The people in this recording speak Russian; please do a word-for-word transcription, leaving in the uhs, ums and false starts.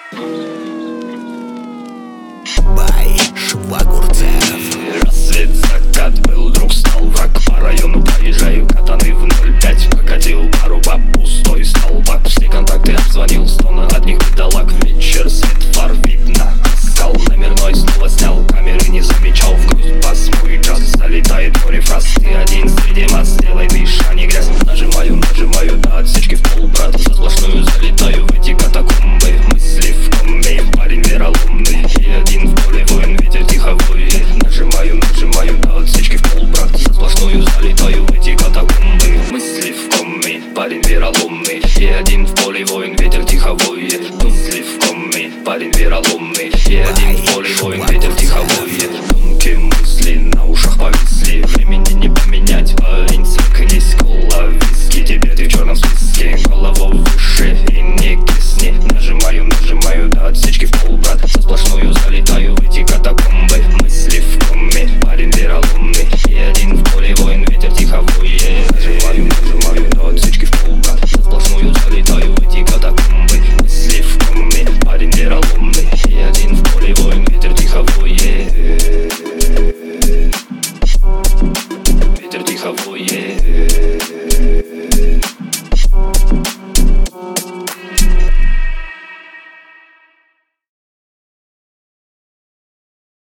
Бай Швагурцев. Рассвет, закат, был, друг стал враг. По району проезжаю, катаны в ноль пять. Покатил пару баб, пустой столбак. Все контакты обзвонил, стоны от них бедолаг. Вечер, свет фар, видно, оскал номерной снова снял. Камеры не замечал, в грудь бас, мой джаз. Залетает море фраз, ты один среди масс. Делай дыша, не грязь. Нажимаю, нажимаю до отсечки в пол, брат. За сплошную залетаю в эти катакомбы. Мысли в коме, парень вероломный. И один в поле воин, ветер тихо воет. Нажимаю, нажимаю до отсечки в пол, брат. За сплошную залетаю в эти катакомбы. Мысли в коме, парень вероломный. И один в поле воин, ветер тихо воет. Мысли в коме, парень вероломный.